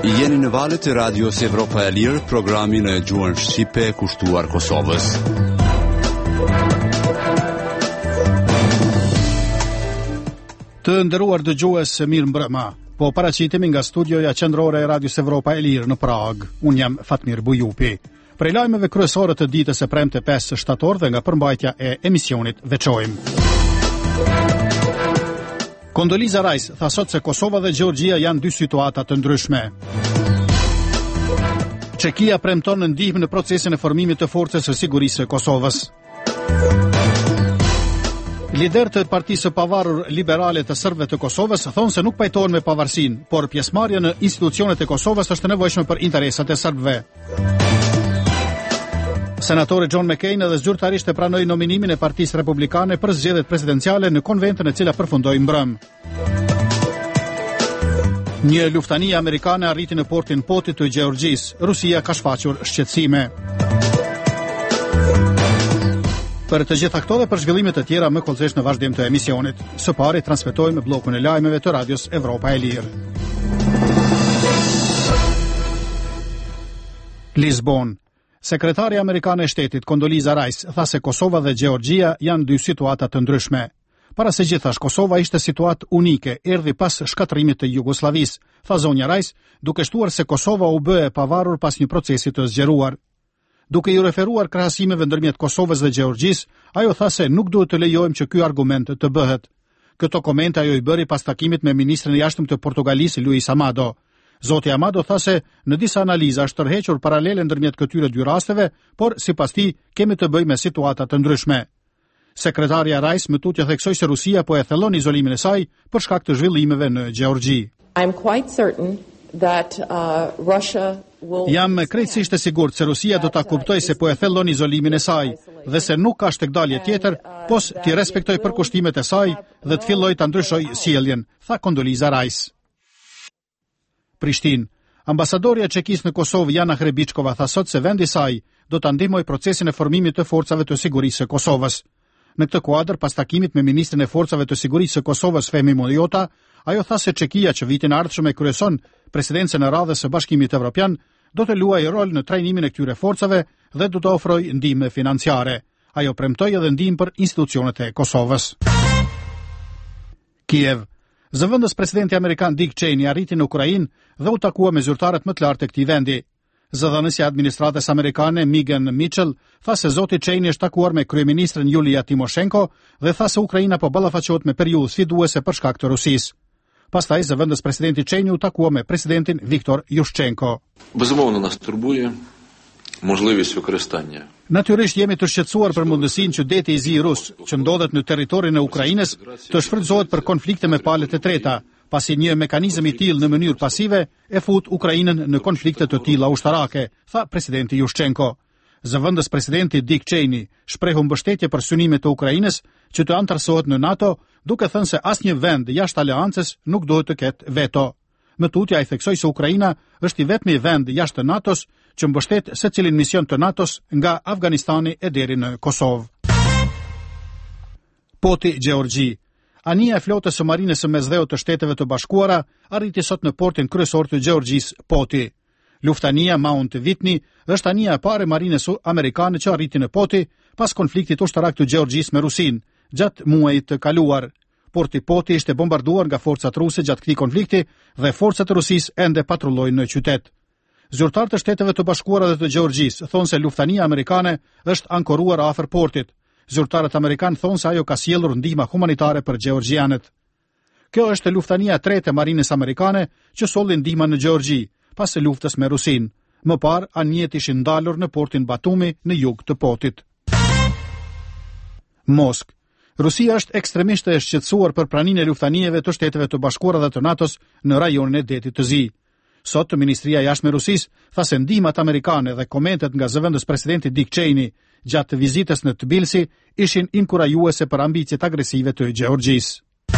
Jeni në valët e Radios Evropa e Lirë, programin e gjuhën shqipe kushtuar Kosovës. Të nderuar dëgjues, mirë mbrëma. Po paraqitemi nga studioja qendrore e Radios Evropa e Lirë në Prag. Unë jam Fatmir Bujupi. Prej lajmeve kryesore të ditës së premte 5 shtator dhe nga përmbajtja e emisionit veçojmë. Kondoliza Rice tha sot se Kosova dhe Gjeorgjia janë dy situata të ndryshme. Çekia premton në ndihmë në procesin e formimit të forcës së sigurisë së Kosovës. Liderët e Partisë së Pavarur Liberale të Serbëve të Kosovës thonë se nuk pajtohen me pavarësinë, por pjesëmarrja në institucionet e Kosovës është nevojshme për interesat e serbëve. Senatori John McCain edhe zyrtarisht e pranoi nominimin e Partisë Republikane për zgjedhjet presidenciale në konventën e cila përfundoi mbrëm. Një luftani amerikane arriti në portin Poti të Gjeorgjisë. Rusia ka shfaqur shqetësime. Për të gjitha këto dhe për zhvillimet të tjera më kollëzesh në vazhdim të emisionit. Së pari transmetojmë bllokun e lajmeve të Radios Evropa e Lirë. Lisbon. Sekretari amerikane e shtetit Kondoliza Rice tha se Kosova dhe Gjeorgjia janë dy situata të ndryshme. Para se gjithash, Kosova ishte situatë unike, erdhi pas shkatërimit të Jugosllavisë, tha zonja Rice, duke shtuar se Kosova u bë e pavarur pas një procesi të zgjeruar. Duke i referuar krahasimeve ndërmjet Kosovës dhe Gjeorgjisë, ajo tha se nuk duhet të lejojmë që ky argument të bëhet. Këto komente ajo i bëri pas takimit me ministrin e jashtëm të Portugalisë Luis Amado. Zoti Amado tha se në disa analiza është tërhequr paralele ndërmjet këtyre dy rasteve, por sipas tij kemi të bëjmë me situata të ndryshme. Sekretaria Rice më tutje theksoi se Rusia po e thellon izolimin e saj për shkak të zhvillimeve në Gjeorgji. Jam krejtësisht e sigurt se Rusia do ta kuptojë se po e thellon izolimin e saj dhe se nuk ka shtekdalje tjetër, pos t'i respektoj përkushtimet e saj dhe të fillojë ta ndryshojë sjelljen, tha Kondoliza Rice. Prishtinë. Ambasadorja e Çekisë në Kosovë Jana Hrebiçkova tha sot se vendi i saj do ta ndihmojë procesin e formimit të forcave të sigurisë së Kosovës. Në këtë kuadër, pas takimit me ministrin e forcave të sigurisë së Kosovës Fehmi Mojota, ajo tha se Çekia që vitin e ardhshëm e kryeson presidencën e radhës së Bashkimit Evropian, do të luajë rol në trajnimin e këtyre forcave dhe do të ofrojë ndihmë financiare. Ajo premtoi edhe ndihmë për institucionet e Kosovës. Kiev. Zëvendës presidenti amerikan Dick Cheney arriti në Ukrainë dhe u takua me zyrtarët më të lartë të këtij vendi. Zëdhënësja e administratës amerikane Megan Mitchell tha se zoti Cheney është takuar me kryeministrin Yulia Timoshenko dhe tha se Ukraina po ballafaqohet me periudhë sfiduese për shkak të Rusisë. Pastaj zëvendës presidenti Cheney u takua me presidentin Viktor Yushchenko. Безумовно, нас турбує можливість використання. Natyrisht jemi të shqetësuar për mundësinë që deti i zi rus, që ndodhet në territorin e Ukrainës, të shfrytëzohet për konflikte me palët e treta, pasi një mekanizëm i tillë në mënyrë pasive e fut Ukrainën në konflikte të tilla ushtarake, tha presidenti Yushchenko. Zëvendës presidenti Dick Cheney shprehu mbështetje për synimet të Ukrainës që të antarësohet në NATO, duke thënë se asnjë vend jashtë aleancës nuk duhet të ketë veto. Më tutje ai theksoi se Ukraina është i vetmi vend jashtë NATO-s që mbështet secilin mision të NATO-s nga Afganistani e deri në Kosovë. Poti Gjeorgji. Anija e flotës së marinës së mesdheut të Shteteve të Bashkuara arriti sot në portin kryesor të Gjeorgjisë, Poti. Luftania Mount Whitney është anija e parë e marinës amerikane që arriti në Poti pas konfliktit ushtarak të Gjeorgjisë me Rusinë gjatë muajit të kaluar. Porti Poti ishte bombarduar nga forcat ruse gjatë këtij konflikti dhe forcat e Rusisë ende patrullojnë në qytet. Zyrtarët e Shteteve të Bashkuara dhe të Gjeorgjisë thonë se luftania amerikane është ankoruar afër portit. Zyrtarët amerikanë thonë se ajo ka sjellur ndihmë humanitare për gjeorgjianët. Kjo është luftania e tretë e marinës amerikane që solli ndihmë në Gjeorgji pas luftës me Rusinë. Më parë, anijet ishin ndalur në portin Batumi në jug të Potit. Moskë. Rusia është ekstremisht e shqetësuar për praninë e luftanijeve të Shteteve të Bashkuara dhe të NATO-s në rajonin e detit të Zi. Sot, Ministria e Jashtme e Rusisë tha se ndihmat amerikane dhe komentet nga zëvendës presidenti Dick Cheney gjatë vizitës në Tbilisi ishin inkurajuese për ambicjet agresive të Gjeorgjisë.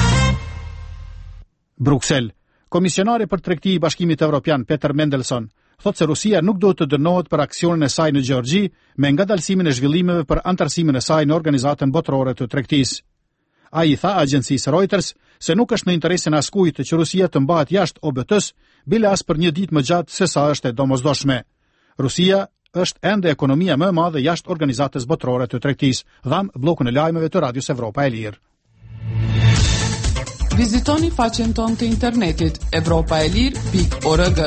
Bruksel. Komisionari për tregti i Bashkimit Evropian Peter Mendelson thotë se Rusia nuk duhet të dënohet për aksionin e saj në Gjeorgji me ngadalësimin e zhvillimeve për antarësimin e saj në organizatën botërore të tregtisë. Ai tha agjencisë Reuters se nuk është në interesin e askujt që Rusia të mbahet jashtë OBT-s, bile as për një ditë më gjatë se sa është e domosdoshme. Rusia është ende ekonomia më e madhe jashtë organizatës botërore të tregtisë, dham bllokun e lajmeve të Radios Evropa e Lirë. Vizitoni faqen tonë të internetit europaelir.org.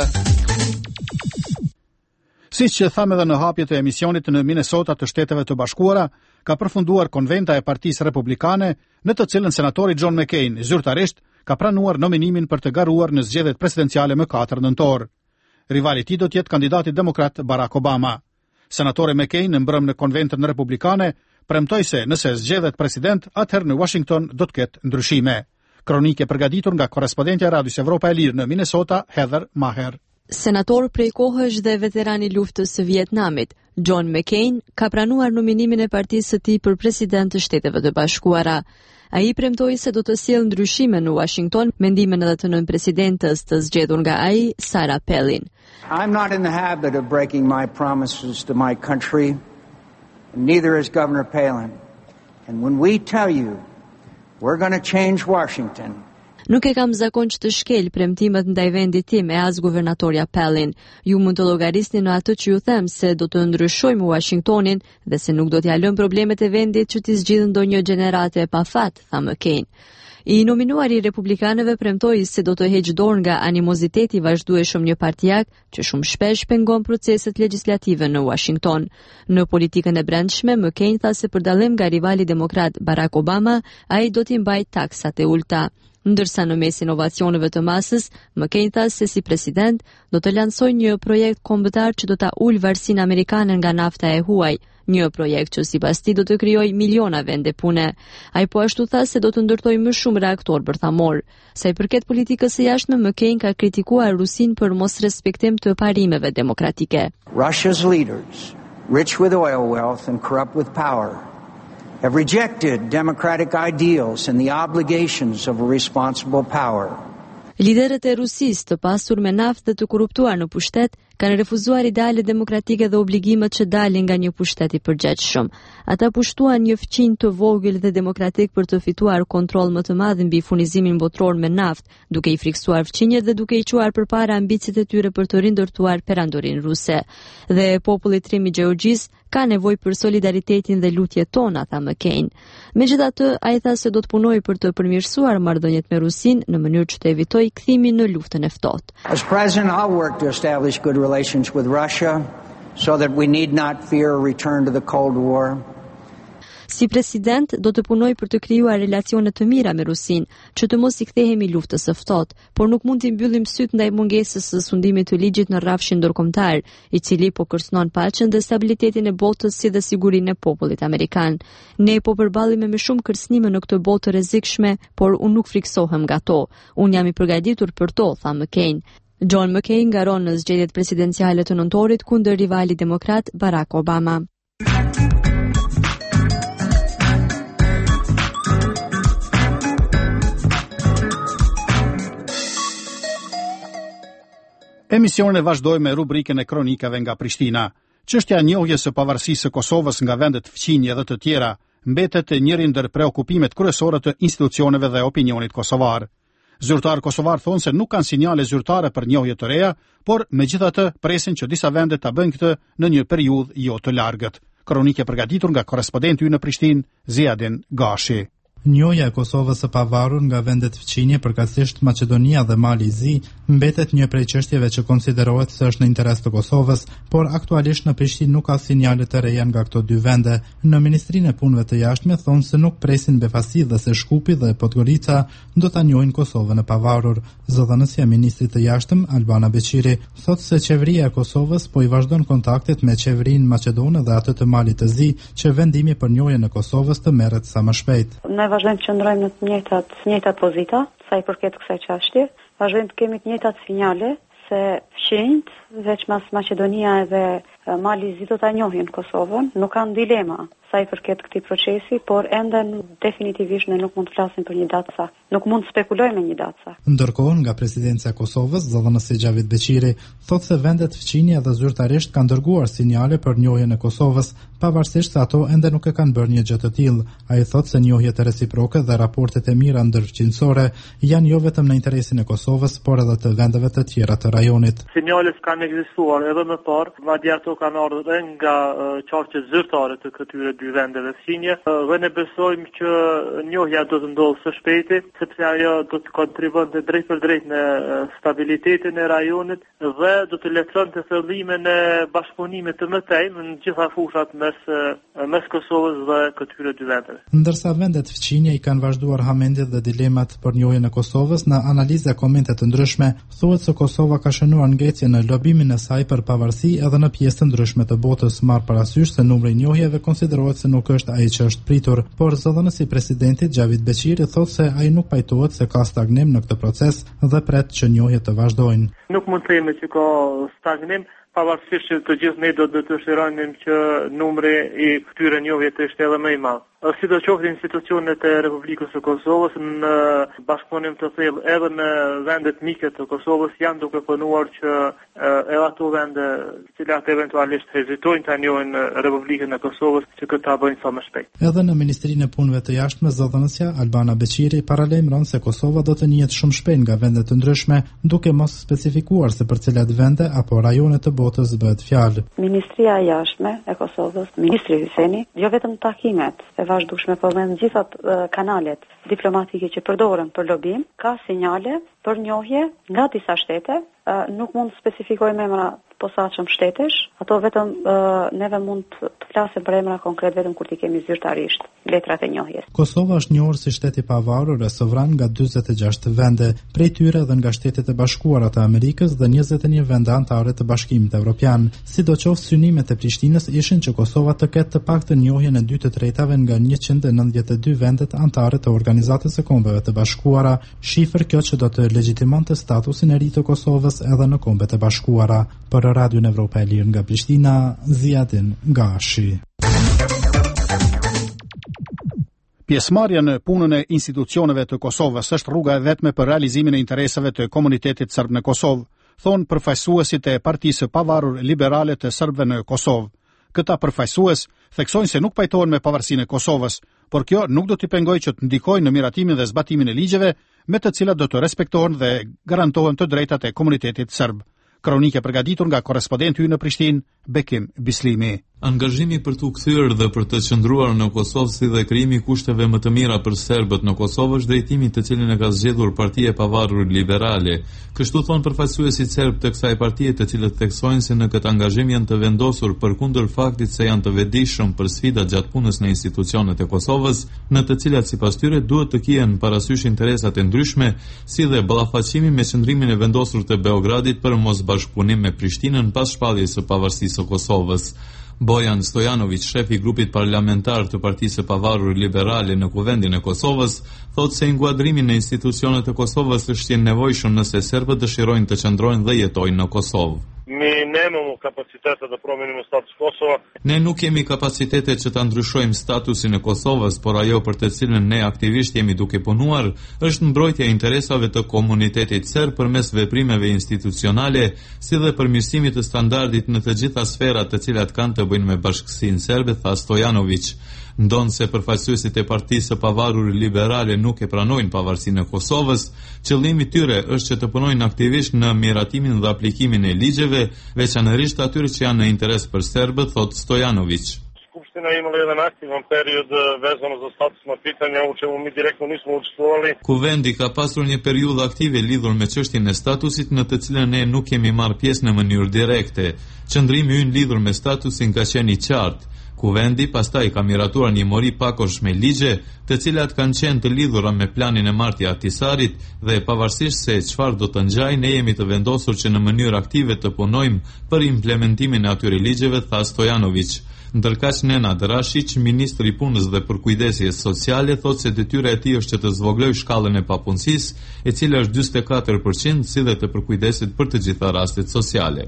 Siç që thamë edhe në hapjet e emisionit në Minnesota të Shteteve të Bashkuara, ka përfunduar konventa e Partisë Republikane, në të cilën senatori John McCain zyrtarisht ka pranuar nominimin për të garuar në zgjedhjet presidenciale më 4 nëntor. Rivali i tij do të jetë kandidati demokrat Barack Obama. Senatori McCain në mbrëm në konventën republikane premtoi se nëse zgjedhet president, atëherë në Washington do të ketë ndryshime. Kronikë përgatitur nga korrespondentja e Radios Evropa e Lirë në Minnesota, Heather Maher. Senator prej kohësh dhe veteran i luftës së Vietnamit, John McCain ka pranuar nominimin e partisë së tij për president të Shteteve të Bashkuara. Ai premtoi se do të sjellë ndryshime në Washington, mendimin edhe të nën-presidentës të zgjedhur nga ai, Sarah Palin. I'm not in the habit of breaking my promises to my country, and neither is Governor Palin. And when we tell you we're going to change Washington, Nuk e kam zakon që të shkel premtimet ndaj vendit tim e as guvernatorja Palin. Ju mund të llogarisni në atë që ju them se do të ndryshojmë Washingtonin dhe se nuk do t'ja lëm problemet e vendit që t'i zgjidhë ndonjë gjenerate e pafat, tha McCain. I nominuari i republikanëve premtoi se do të heqë dorë nga animoziteti i vazhdueshëm një partijak që shumë shpesh pengon proceset legjislative në Washington. Në politikën e brendshme, McCain tha se për dallim nga rivali demokrat Barack Obama, ai do t'i mbajë taksat e ulta. Ndërsa në mes inovacioneve të masës, McCain tha se si president do të lansojë një projekt kombëtar që do ta ulë varësinë amerikane nga nafta e huaj, një projekt që sipas tij do të krijojë miliona vende pune. Ai po ashtu tha se do të ndërtojë më shumë reaktor bërthamor. Sa i përket politikës së jashtme, McCain ka kritikuar Rusinë për mosrespektim të parimeve demokratike. Russia's leaders, rich with oil wealth and corrupt with power, have rejected democratic ideals and the obligations of a responsible power. Liderët e Rusisë, të pasur me naftë dhe të korruptuar në pushtet, kanë refuzuar ideale demokratike dhe obligimet që dalin nga një pushtet i përgjithshëm. Ata pushtuan një fqinj të vogël dhe demokratik për të fituar kontroll më të madh mbi furnizimin botror me naftë, duke i friksuar fqinjet dhe duke i quar përpara ambicet e tyre për të rindërtuar perandorinë ruse. Dhe populli trim i Gjeorgjisë ka nevojë për solidaritetin dhe lutjet tona, tha McCain. Megjithatë, ai tha se do të punojë për të përmirësuar marrëdhëniet me Rusinë në mënyrë që të evitojë kthimin në luftën e ftohtë. As president, I'll work to establish good relations with Russia so that we need not fear a return to the Cold War. Si president, do të punoj për të krijuar relacione të mira me Rusinë, që të mos i kthehemi luftës së ftohtë, por nuk mund t'i mbyllim syt ndaj mungesës së sundimit të ligjit në rrafshin ndërkombëtar, i cili po kërcënon paqen dhe stabilitetin e botës si dhe sigurinë e popullit amerikan. Ne po përballemi me shumë kërcënime në këtë botë të rrezikshme, por unë nuk friksohem nga to. Unë jam i përgatitur për to, tha McCain. John McCain garon në zgjedhjet presidenciale të nëntorit kundër rivali demokrat Barack Obama. Emisionin e vazhdojmë me rubrikën e kronikave nga Prishtina. Çështja e njohjes së pavarësisë së Kosovës nga vendet fqinje dhe të tjera mbetet njëri ndër preokupimet kryesore të institucioneve dhe opinionit kosovar. Zyrtarë kosovar thonë se nuk kanë sinjale zyrtare për njohje të reja, por megjithatë presin që disa vende ta bëjnë këtë në një periudhë jo të largët. Kronikë përgatitur nga korrespondenti ynë në Prishtinë, Ziadin Gashi. Njohja e Kosovës së pavarur nga vendet fqinje, përkatësisht Maqedonia dhe Mali i Zi, mbetet një prej çështjeve që konsiderohet se është në interes të Kosovës, por aktualisht në Prishtinë nuk ka sinjale të reja nga këto dy vende. Në Ministrinë e Punëve të Jashtme thonë se nuk presin befasi dhe se Shkupi dhe Podgorica do ta njohin Kosovën e pavarur. Zëdhënësja e ministrit të Jashtëm, Albana Beqiri, thotë se qeveria e Kosovës po i vazhdon kontaktet me qeverinë maqedone dhe atë të Malit të Zi, që vendimi për njohjen e Kosovës të merret sa më shpejt. Vazhdojmë të qëndrojmë në të njëjtat pozita, sa i përket kësaj çështje. Vazhdojmë të kemi të njëjtat sinjale se fqinjt, veç mas Maqedonia edhe Mali i Zi do ta njohin Kosovën, nuk kanë dilema sa i përket këtij procesi, por ende definitivisht ne nuk mund të flasim për një datë saktë. Nuk mund të spekulojmë me një datë saktë. Ndërkohë, nga presidenca e Kosovës, zëdhënësi Xhavid Beqiri thotë se vendet fqinje dhe zyrtarisht kanë dërguar sinjale për njohjen e Kosovës, pavarësisht se ato ende nuk e kanë bërë një gjë të tillë. Ai thotë se njohjet e reciproke dhe raportet e mira ndërfqinësore janë jo vetëm në interesin e Kosovës, por edhe të vendeve të tjera të rajonit. Sinjalet kanë ekzistuar edhe më parë, madje ato kanë ardhur nga qarqet zyrtare të këtyre dy vendeve fqinje, dhe ne besojmë që njohja do të ndodhë së shpejti, sepse ajo do të kontribuonte drejt për drejt në stabilitetin e rajonit dhe do të letëronte fillimin e bashkëpunimit të mëtej në gjitha fushat mes Kosovës dhe këtyre dy vendeve. Ndërsa vendet fqinje i kanë vazhduar hamendjet dhe dilemat për njohjen e Kosovës, në analizë e komente të ndryshme, thuhet se Kosova ka shënuar ngecje në lobimin e saj për pavarësi edhe në pjesë të ndryshme të botës, marrë parasysh se numri i njohjeve konsiderohet se nuk është ai që është pritur, por zëdhënësi i presidentit Xhavid Beqiri thotë se ai nuk pajtohet se ka stagnim në këtë proces dhe pret që njohjet të vazhdojnë. Nuk mund të themi që ka stagnim, pavarësisht që të gjithë ne do të dëshironim që numri i këtyre njohjeve të ishte edhe më i madh. Sidoqoftë institucionet e Republikës së Kosovës në bashkëpunim të thellë edhe me vendet mike të Kosovës janë duke punuar që edhe ato vende të cilat eventualisht hezitojnë ta njohin Republikën e Kosovës që këtë ta bëjnë sa më shpejt. Edhe në Ministrinë e Punëve të Jashtme, zëdhënësja Albana Beqiri paralajmëron se Kosova do të njihet shumë shpejt nga vende të ndryshme, duke mos specifikuar se për cilat vende apo rajone të botës bëhet fjalë. Ministria e Jashtme e Kosovës, ministri Hyseni, jo vetëm takimet vazhdueshme, por me gjitha kanalet diplomatike që përdoren për lobim, ka sinjale për njohje nga disa shtete, nuk mund të specifikojmë emra posaçëm shtetesh, ato vetëm neve mund të flasim për emra konkret vetëm kur t'i kemi zyrtarisht letrat e njohjes. Kosova është njohur si shtet i pavarur e sovran nga 46 vende, prej tyre dhe nga Shtetet e Bashkuara të Amerikës dhe 21 vende anëtare të Bashkimit Evropian. Sidoqoftë, synimet e Prishtinës ishin që Kosova të ketë të paktën njohjen e 2/3 nga 192 vendet anëtare të Organizatës së Kombeve të Bashkuara, shifër kjo që do të legjitimante statusin e ri të Kosovës edhe në Kombet e Bashkuara. Për Radio Evropa e Lirë nga Prishtina, Ziadin Gashi. Pjesëmarrja në punën e institucioneve të Kosovës është rruga e vetme për realizimin e interesave të komunitetit serb në Kosovë, thonë përfaqësuesit e Partisë së Pavarur Liberale të Serbëve në Kosovë. Këta përfaqësues theksojnë se nuk pajtohen me pavarësinë e Kosovës, por kjo nuk do t'i pengojë që të ndikojnë në miratimin dhe zbatimin e ligjeve me të cilat do të respektohen dhe garantohen të drejtat e komunitetit serb. Kronike përgatitur nga korrespondenti ynë në Prishtinë, Bekim Bislimi. Angazhimi për t'u kthyer dhe për të qëndruar në Kosovë si dhe krijimi kushteve më të mira për serbët në Kosovë është drejtimi të cilin e ka zgjedhur Partia e Pavarur Liberale. Kështu thon përfaqësuesit serb të kësaj partie, të cilët theksojnë se në këtë angazhim janë të vendosur përkundër faktit se janë të vetëdijshëm për sfidat gjatë punës në institucionet e Kosovës, në të cilat sipas tyre duhet të kihen parasysh interesat e ndryshme, si dhe ballafaqimi me qëndrimin e vendosur të Beogradit për mos bashkëpunim me Prishtinën pas shpalljes së pavarësisë së Kosovës. Bojan Stojanović, shefi i grupit parlamentar të Partisë së Pavarur Liberale në Kuvendin e Kosovës, thotë se inkuadrimi në institucionet e Kosovës është i nevojshëm nëse serbët dëshirojnë të qëndrojnë dhe jetojnë në Kosovë. Ne nuk kemi kapacitete që ta ndryshojmë statusin e Kosovës, por ajo për të cilën ne aktivisht jemi duke punuar është mbrojtja e interesave të komunitetit serb përmes veprimeve institucionale, si dhe përmirësimit të standardit në të gjitha sferat të cilat kanë të bëjnë me bashkësinë serbe, tha Stojanović. Ndonë se përfaqësuesit e Partisë së Pavarur Liberale nuk e pranojnë pavarësinë e Kosovës, qëllimi tyre është që të punojnë aktivisht në miratimin dhe aplikimin e ligjeve, veçanërisht atyre që janë në interes për serbët, thot Stojanović. Skupština imala jedan aktivan period vezano za statusna pitanja u čemu mi direktno nismo učestvovali. Kuvendi ka pasur një periudhë aktive lidhur me çështjen e statusit në të cilën ne nuk kemi marrë pjesë në mënyrë direkte. Qëndrimi ynë lidhur me statusin ka qenë i qartë. Kuvendi pastaj ka miratuar një mori pakosh me ligje, të cilat kanë qenë të lidhura me planin e marrjes së Ahtisarit dhe pavarësisht se çfarë do të ngjajë, ne jemi të vendosur që në mënyrë aktive të punojmë për implementimin e atyre ligjeve, tha Stojanović. Ndërkaq Nenad Rashic, ministri i punës dhe përkujdesjes sociale, thotë se detyra e tij është që të zvogëlojë shkallën e papunësisë, e cila është 44%, si dhe të përkujdeset për të gjitha rastet sociale.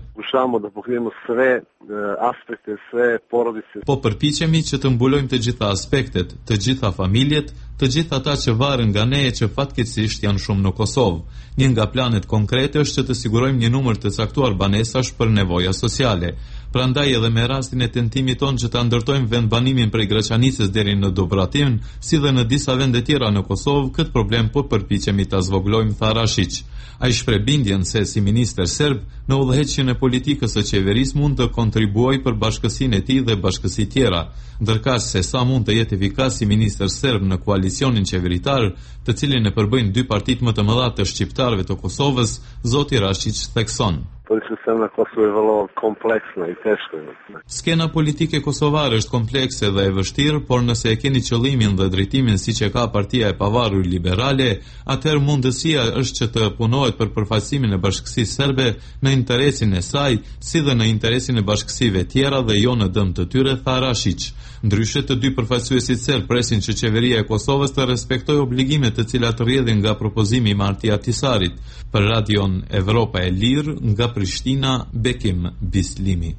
Po përpiqemi që të mbulojmë të gjitha aspektet, të gjitha familjet, të gjitha ata që varen nga ne e që fatkeqësisht janë shumë në Kosovë. Një nga planet konkrete është që të sigurojmë një numër të caktuar banesash për nevoja sociale. Prandaj edhe me rastin e tentimit tonë që ta ndërtojmë vendbanimin prej Graçanicës deri në Dobratin, si dhe në disa vende tjera në Kosovë, këtë problem po përpiqemi ta zvogëlojmë, tha Rashic. Ai shpreh bindjen se si minister serb në udhëheqjen e politikës së qeverisë mund të kontribuojë për bashkësinë e tij dhe bashkësi tjera, ndërkaq se sa mund të jetë efikas si minister serb në koalicionin qeveritar, të cilin e përbëjnë dy partitë më të mëdha të shqiptarëve të Kosovës, zoti Rashic thekson. Skena politike kosovare është komplekse dhe e vështirë, por nëse e keni qëllimin dhe drejtimin siç e ka Partia e Pavarur Liberale, atëherë mundësia është që të punohet për përfaqësimin e bashkësisë serbe në interesin e saj, si dhe në interesin e bashkësive tjera dhe jo në dëm të tyre, tha Rashic. Ndryshe, të dy përfaqësuesit serb presin që qeveria e Kosovës të respektojë obligimet të cilat rrjedhin nga propozimi i Marti Ahtisarit. Për Radion Evropa e Lirë, nga Prishtina, Bekim Bislimi.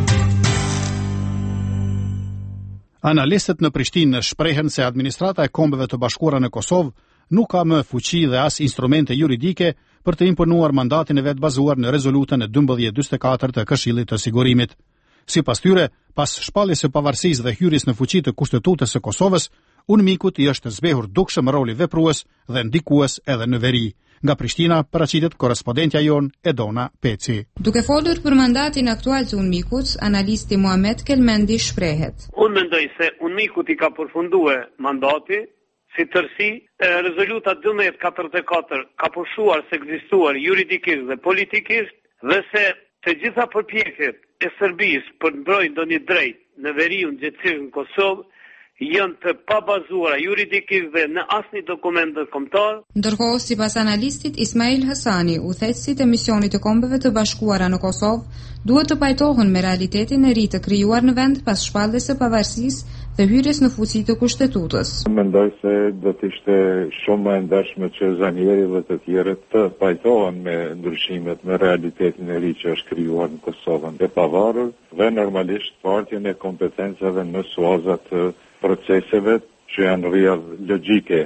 Analistët në Prishtinë shprehen se administrata e Kombeve të Bashkuara në Kosovë nuk ka më fuqi dhe as instrumente juridike për të imponuar mandatin e vet bazuar në rezolutën e 1244 të Këshillit të Sigurimit. Sipas tyre, pas shpalljes së pavarësisë dhe hyrjes në fuqi të Kushtetutës së Kosovës, UNMIK-ut i është zbehur dukshëm roli veprues dhe ndikues edhe në veri. Nga Prishtina paraqitet korrespondentja jon Edona Peci. Duke folur për mandatin aktual të UNMIK-ut, analisti Muhamet Kelmendi shprehet. Unë mendoj se UNMIK-ut i ka përfunduar mandati si tërsi, rezoluta 1244 ka pushuar se ekzistuar juridikisht dhe politikisht dhe se të gjitha përpjekjet e Serbisë për të mbrojtur ndonjë drejt në veriun gjëtësisht në Kosovë janë të pabazuara juridikisht dhe në asnjë dokument ndërkombëtar. Ndërkohë, sipas analistit Ismail Hasani, udhëheqësit e misionit të Kombeve të Bashkuara në Kosovë duhet të pajtohen me realitetin e ri të krijuar në vend pas shpalljes së pavarësisë dhe hyrjes në fuqi të Kushtetutës. Mendoj se do të ishte shumë më e ndershme që zanieri dhe të tjerët të pajtohen me ndryshimet në realitetin e ri që është krijuar në Kosovën e pavarur dhe normalisht partjen e kompetencave në suazat të proceseve që janë rrjedh logjike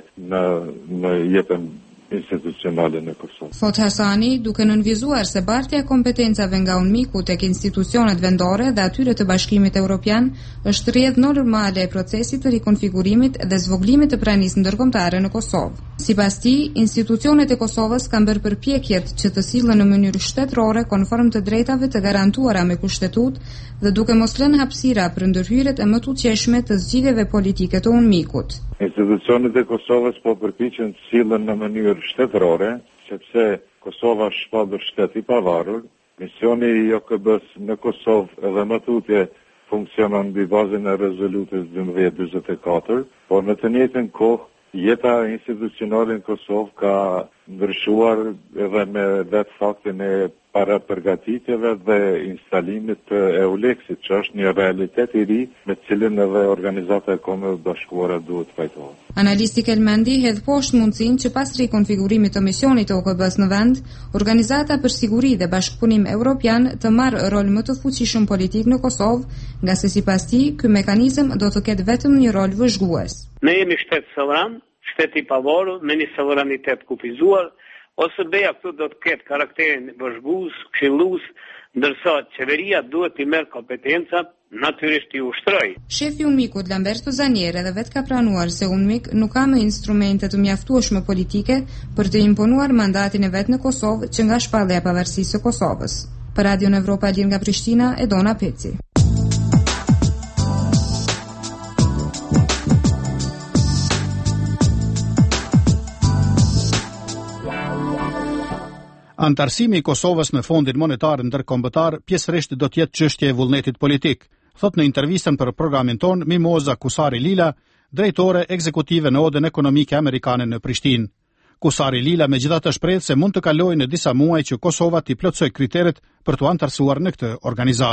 në jetën institucionale në Kosovë. Thot Hasani, duke nënvizuar se bartja e kompetencave nga UNMIK-u tek institucionet vendore dhe atyre të Bashkimit Evropian është rrjedh normale e procesit të rikonfigurimit dhe zvogëlimit të pranisë ndërkombëtare në Kosovë. Sipas tij, institucionet e Kosovës kanë bërë përpjekjet që të sillen në mënyrë shtetërore konform të drejtave të garantuara me kushtetutë dhe duke mos lënë hapësira për ndërhyrjet e më të qeshme të zgjidhjeve politike të UNMIK-ut. Institucionet e Kosovës po përpiqen të sillen në mënyrë shtetërore, sepse Kosova është shpallur shtet i pavarur. Misioni i OKB-s në Kosovë edhe më tutje funksionon mbi bazën e rezolutës 1244, por në të njëjtën kohë jeta institucionale në Kosovë ka ndryshuar edhe me vetë faktin e para përgatitjeve dhe instalimit të EULEX-it, që është një realitet i ri me cilin edhe organizata e Kombeve Bashkuara duhet të pajtohet. Analisti Kelmendi hedh poshtë mundësinë që pas rikonfigurimit të misionit të OKB-s në vend, Organizata për Siguri dhe Bashkëpunim Evropian të marrë rol më të fuqishëm politik në Kosovë, nga se sipas tij ky mekanizëm do të ketë vetëm një rol vëzhgues. Ne jemi shtet sovran, shtet i pavarur me një sovranitet kufizuar, ose beja këtu do të ketë karakterin vëzhgues, këshillues, ndërsa qeveria duhet të merr kompetencat, natyrisht i ushtroj. Shefi i UNMIK-ut Lamberto Zanier edhe vetë ka pranuar se UNMIK nuk ka më instrumente të mjaftueshme politike për të imponuar mandatin e vet në Kosovë që nga shpallja e pavarësisë së Kosovës. Për Radion Evropa Lirë nga Prishtina, Edona Peci. Antarësimi i Kosovës në Fondin Monetar Ndërkombëtar pjesërisht do të jetë çështje e vullnetit politik, thot në intervistën për programin ton Mimoza Kusari Lila, drejtore ekzekutive në Odën Ekonomike Amerikane në Prishtinë. Kusari Lila megjithatë shpreh se mund të kalojë në disa muaj që Kosova të plotësojë kriteret për të antarësuar në këtë organizatë.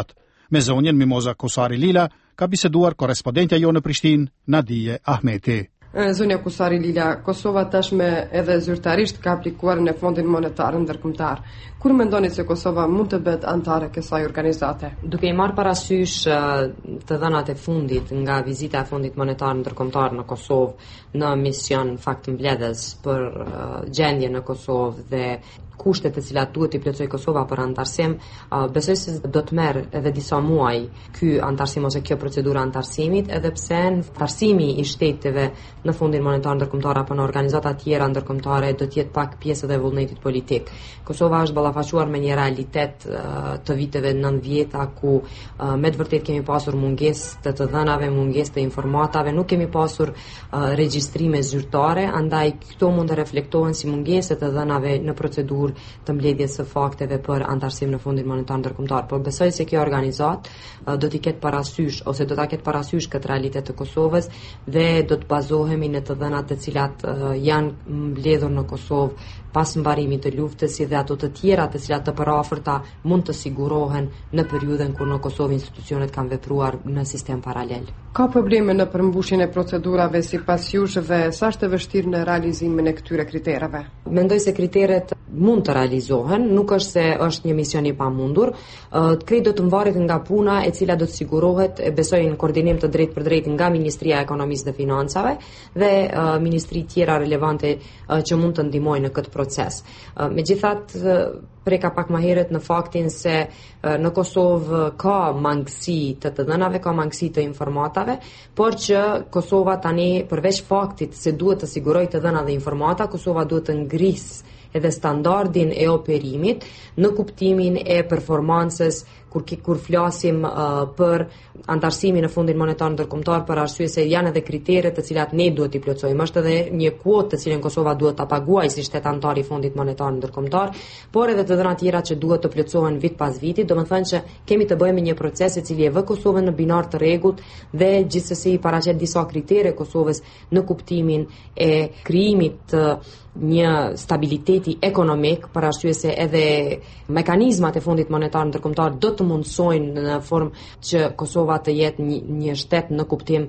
Me zonjën Mimoza Kusari Lila ka biseduar korespondentja jo në Prishtinë, Nadije Ahmeti. Zonja Kusari Lila, Kosova tashme edhe zyrtarisht ka aplikuar në Fondin Monetar Ndërkombëtar. Kur mendoni se Kosova mund të bëhet antare kësaj organizate? Duke i marrë parasysh të dhënat e fundit nga vizita e Fondit Monetar Ndërkombëtar në Kosovë në mision fakt mbledhës për gjendje në Kosovë dhe kushtet e cilat duhet i plotësoj Kosova për antarësim, besoj se do të merr edhe disa muaj ky antarësim ose kjo procedura antarësimit, edhe pse antarësimi i shteteve në Fondin Monetar Ndërkombëtar apo në organizata tjera ndërkombëtare do të jetë pak pjesë e vullnetit politik. Kosova është ballafaquar me një realitet të viteve 90-ta ku me të vërtetë kemi pasur mungesë të dhënave, mungesë të informatave, nuk kemi pasur regjistrime zyrtare, andaj këto mund të reflektohen si mungesë të dhënave në procedurë të mbledhjes së fakteve për antarësim në Fondin Monetar Ndërkombëtar. Por besoj se kjo organizat do t'i ketë parasysh ose do ta ketë parasysh këtë realitet të Kosovës dhe do të bazohemi në të dhënat të cilat janë mbledhur në Kosovë pas mbarimit të luftës, si dhe ato të tjera të cilat të përafërta mund të sigurohen në periudhën kur në Kosovë institucionet kanë vepruar në sistem paralel. Ka probleme në përmbushjen e procedurave sipas jush dhe sa është e vështirë në realizimin e këtyre kritereve? Mendoj se kriteret mund të realizohen, nuk është se është një mision i pamundur. Krejt do të mvaret nga puna e cila do të sigurohet, besoj në koordinim të drejtë për drejtë nga Ministria e Ekonomisë dhe Financave dhe ministri tjera relevante që mund të ndihmojnë në këtë proces. Megjithatë, preka pak më herët në faktin se në Kosovë ka mangësi të dhënave, ka mangësi të informatave, por që Kosova tani përveç faktit se duhet të sigurojë të dhëna dhe informata, Kosova duhet të ngrisë edhe standardin e operimit në kuptimin e performancës kur flasim për antarësimin në Fondin Monetar Ndërkombëtar, për arsye se janë edhe kriteret të cilat ne duhet i plotësojmë. Është edhe një kuotë të cilën Kosova duhet ta paguajë si shtet antar i Fondit Monetar Ndërkombëtar, por edhe të dhëna tjera që duhet të plotësohen vit pas viti. Domethënë që kemi të bëjmë një proces i cili e vë Kosovën në binar të rregullt dhe gjithsesi paraqet disa kritere Kosovës në kuptimin e krijimit të një stabiliteti ekonomik, për arsye se edhe mekanizmat e Fondit Monetar Ndërkombëtar do të mundsojnë në formë që Kosova të jetë një shtet në kuptim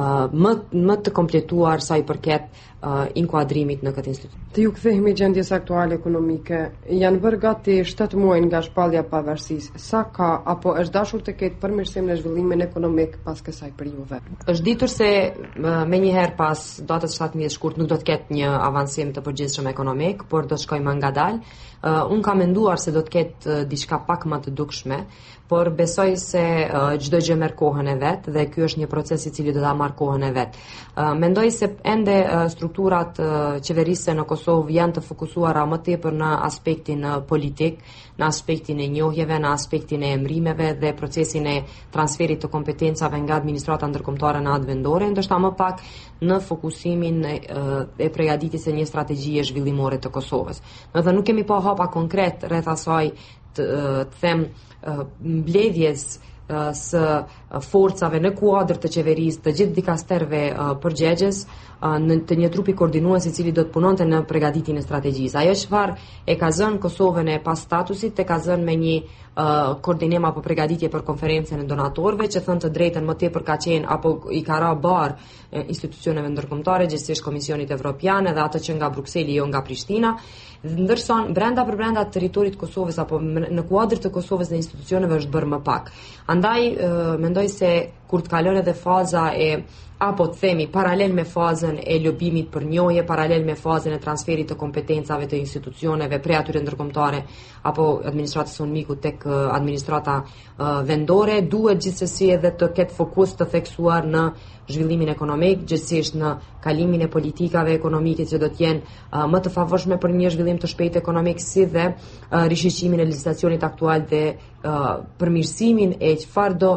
më të kompletuar sa i përket inkuadrimit në këtë institucion. Të ju kthehemi gjendjes aktuale ekonomike, janë bërë gati 7 muaj nga shpallja pavarësisë. Sa ka apo është dashur të ketë përmirësim në zhvillimin ekonomik pas kësaj periudhe? Është ditur se menjëherë pas datës 17 shkurt nuk do të ketë një avansim të përgjithshëm ekonomik, por do të shkojmë ngadalë. Unë kam menduar se do të ketë diçka pak më të dukshme, por besoj se çdo gjë merr kohën e vet dhe ky është një proces i cili do ta marrë kohën e vet. Mendoj se ende strukturat qeverisë në Kosovë janë të fokusuara më tepër në aspektin politik, në aspektin e njohjeve, në aspektin e emrimeve dhe procesin e transferit të kompetencave nga administrata ndërkombëtare në atë vendore, ndoshta më pak në fokusimin e përgatitjes së një strategjie zhvillimore të Kosovës. Domethënë nuk kemi pa hapa konkret rreth asaj të them mbledhjes së forcave në kuadër të qeverisë, të gjithë dikasterëve përgjegjës, në të një trupi koordinues i cili do të punonte në përgatitjen e strategjisë. Ajo çfarë e ka zënë Kosovën e pas statusit, e ka zënë me një koordinim apo përgatitje për konferencën e donatorëve, që thënë të drejtën më tepër ka qenë apo i ka ra bar institucioneve ndërkombëtare, gjithsesi Komisionit Evropian dhe ato që nga Brukseli, jo nga Prishtina, ndërsa brenda territorit të Kosovës apo në kuadër të Kosovës dhe institucioneve është bërë më pak. Andaj mendoj se kur të kalon edhe faza e apo të themi paralel me fazën e lobimit për njohje, paralel me fazën e transferit të kompetencave të institucioneve prej atyre ndërkombëtare apo administratës së miku tek administrata vendore, duhet gjithsesi edhe të ketë fokus të theksuar në zhvillimin ekonomik, gjithsesi në kalimin e politikave ekonomike që do të jenë më të favorshme për një zhvillim të shpejtë ekonomik, si dhe rishiqimin e legjislacionit aktual dhe përmirësimin e çfarëdo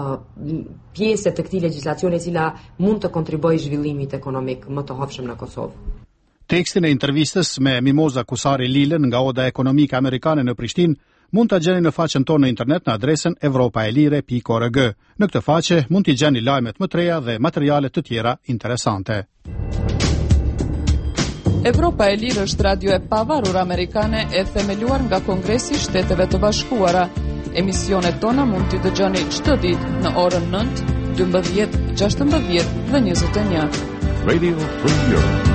pjesë të këtij legjislacioni e cila mund të kontribuojë zhvillimit ekonomik më të hapshëm në Kosovë. Tekstin e intervistës me Mimoza Kusari Lilën nga Oda Ekonomike Amerikane në Prishtinë mund ta gjeni në faqen tonë në internet në adresën europaelire.org. Në këtë faqe mund t'i gjeni lajmet më të reja dhe materiale të tjera interesante. Evropa e Lirë është radio e pavarur amerikane e themeluar nga Kongresi i Shteteve të Bashkuara. Emisionet tona mund t'i dëgjoni çdo ditë në orën 9, 12, 16 dhe 21. Radio Free Europe.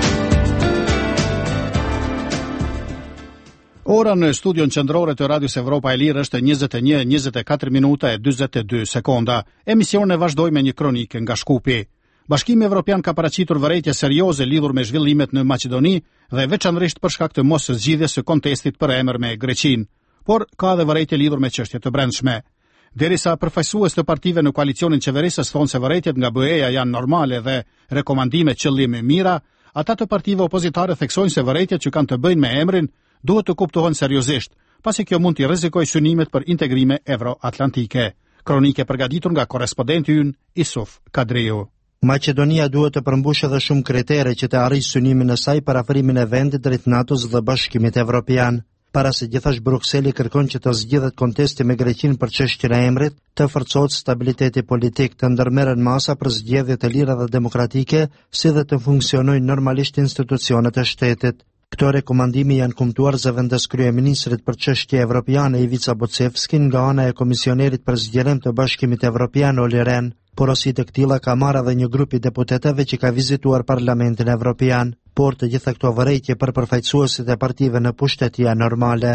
Ora në studion qendrore të Radios Evropa e Lirë është 21:24 minuta e 42 sekonda. Emisioni vazhdoi me një kronikë nga Shkupi. Bashkimi Evropian ka paraqitur vërejtje serioze lidhur me zhvillimet në Maqedoni dhe veçanërisht për shkak të mos zgjidhjes së kontestit për emër me Greqinë, por ka edhe vërejtje lidhur me çështje të brendshme. Derisa përfaqësues të partive në koalicionin qeverisës thonë se vërejtjet nga BE-ja janë normale dhe rekomandime qëllime mira, ata të partive opozitare theksojnë se vërejtjet që kanë të bëjnë me emrin duhet të kuptohen seriozisht, pasi kjo mund t'i rrezikojë synimet për integrime euro-atlantike. Kronike përgatitur nga korrespondenti ynë Isuf Kadriu. Maqedonia duhet të përmbushë edhe shumë kritere që të arrijë synimin e saj për afrimin e vendit drejt NATO-s dhe Bashkimit Evropian. Para se gjithashtu Brukseli kërkon që të zgjidhet kontesti me Greqinë për çështjen e emrit, të forcohet stabiliteti politik, të ndërmerren masa për zgjedhje të lira dhe demokratike, si dhe të funksionojnë normalisht institucionet e shtetit. Këto rekomandime janë kumtuar zë vendes kryeministrit për çështje evropiane Ivica Bocevski nga ana e komisionerit për zgjerim të Bashkimit Evropian Olli Rehn. Porosi të këtilla ka marrë edhe një grup i deputetëve që ka vizituar Parlamentin Evropian, por të gjitha këto vërejtje për përfaqësuesit e partive në pushtet janë normale.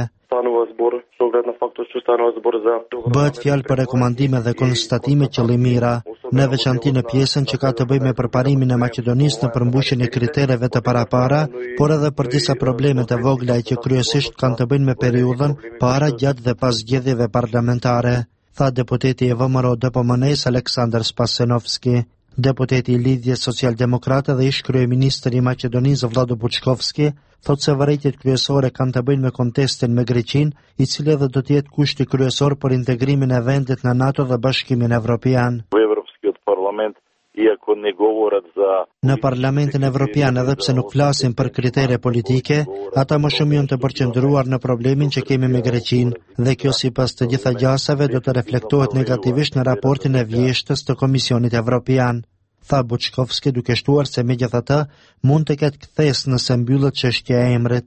Bëhet fjalë për rekomandime dhe konstatime qëllimira, në veçanti në pjesën që ka të bëjë me përparimin e Maqedonisë në përmbushjen e kritereve të parapara, por edhe për disa probleme të vogla që kryesisht kanë të bëjnë me periudhën para, gjatë dhe pas zgjedhjeve parlamentare, tha deputeti e VMRO DPMN-s Aleksandar Spasenovski. Deputeti i Lidhjes Socialdemokrate dhe ish kryeministri i Maqedonisë Vlado Buçkovski thotë se vërejtjet kryesore kanë të bëjnë me kontestin me Greqinë, i cili edhe do të jetë kushti kryesor për integrimin e vendit në NATO dhe Bashkimin Evropian. Në Parlamentin Evropian, edhe pse nuk flasin për kritere politike, ata më shumë janë të përqendruar në problemin që kemi me Greqinë, dhe kjo sipas të gjitha gjasave do të reflektohet negativisht në raportin e vjeshtës të Komisionit Evropian. Tha Buçkovski duke shtuar se megjithatë mund të ketë kthes nëse mbyllet çështja e emrit.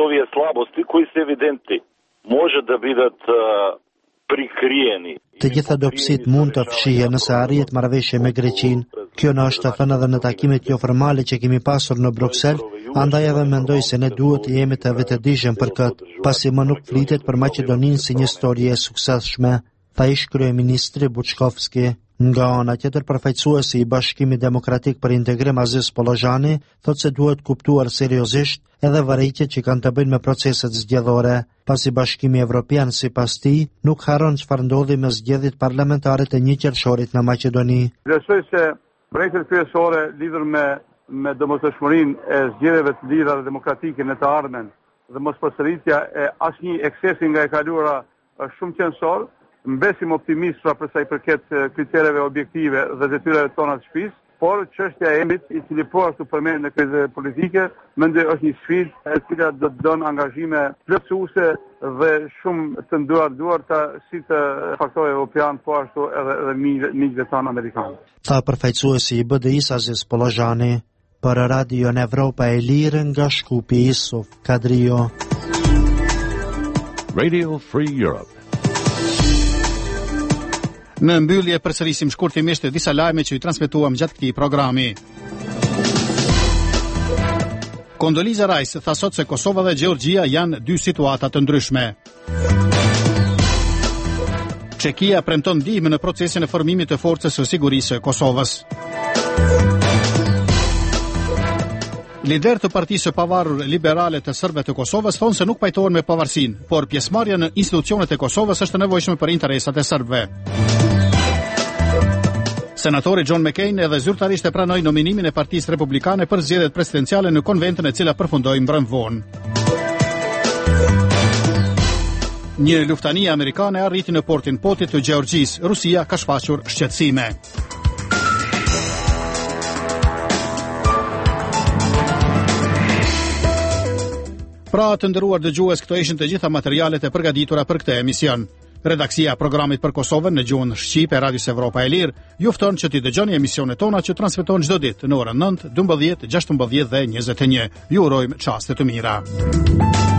Të gjitha dobësit mund të fshihen nëse arrihet marrëveshje me Greqinë. Kjo na është thënë edhe në takimet jo formale që kemi pasur në Bruksel, andaj edhe mendoj se ne duhet të jemi të vetëdijshëm për këtë, pasi më nuk flitet për Maqedoninë si një histori e suksesshme, tha ish kryeministri Buçkovski. Nga ana tjetër, përfaqësuesi i Bashkimit Demokratik për Integrim Aziz Pollozhani thotë se duhet kuptuar seriozisht edhe vërejtjet që kanë të bëjnë me proceset zgjedhore, pasi Bashkimi Evropian sipas tij nuk harron çfarë ndodhi me zgjedhjet parlamentare të 1 qershorit në Maqedoni. Besoj se vërejtjet kryesore lidhur me domosdoshmërinë e zgjedhjeve të lira dhe demokratike në të ardhmen dhe mospërsëritja e asnjë eksesi nga e kaluara është shumë qendror. Mbesim optimist për sa i përket kritereve objektive dhe detyrave tona të shtëpisë, por çështja e emrit, i cili po ashtu përmendet në krizë politike, mendoj është një sfidë e cila do të don angazhime plotësuese dhe shumë të nduarta si të faktorëve evropian, po ashtu edhe miqve tanë amerikanë. Tha përfaqësuesi i BDI-s Aziz Pollozhani. Për Radio Evropa e Lirë nga Shkupi Isuf Kadrio. Radio Free Europe. Në mbyllje përsërisim shkurtimisht disa lajme që i transmetuam gjatë këtij programi. Condoleezza Rice tha sot se Kosova dhe Gjeorgjia janë dy situata të ndryshme. Çekia premton ndihmë në procesin e formimit të forcës së sigurisë së Kosovës. Lider të Partisë së Pavarur Liberale të Serbëve të Kosovës thonë se nuk pajtohen me pavarësinë, por pjesëmarrja në institucionet e Kosovës është nevojshme për interesat e serbëve. Senatori John McCain edhe zyrtarisht e pranoi nominimin e Partisë Republikane për zgjedhjet presidenciale në konventin e cila përfundoi mbrëm vonë. Një luftanie amerikane arriti në portin Potit të Gjeorgjisë. Rusia ka shfaqur shqetësime. Pra të nderuar dëgjues, këto ishin të gjitha materialet e përgatitura për këtë emision. Redaksia e programit për Kosovën në gjuhën shqipe e Radios Evropa e Lirë ju fton që t'i dëgjoni emisionet tona që transmetohen çdo ditë në orën 9, 12, 16 dhe 21. Ju urojmë çaste të mira.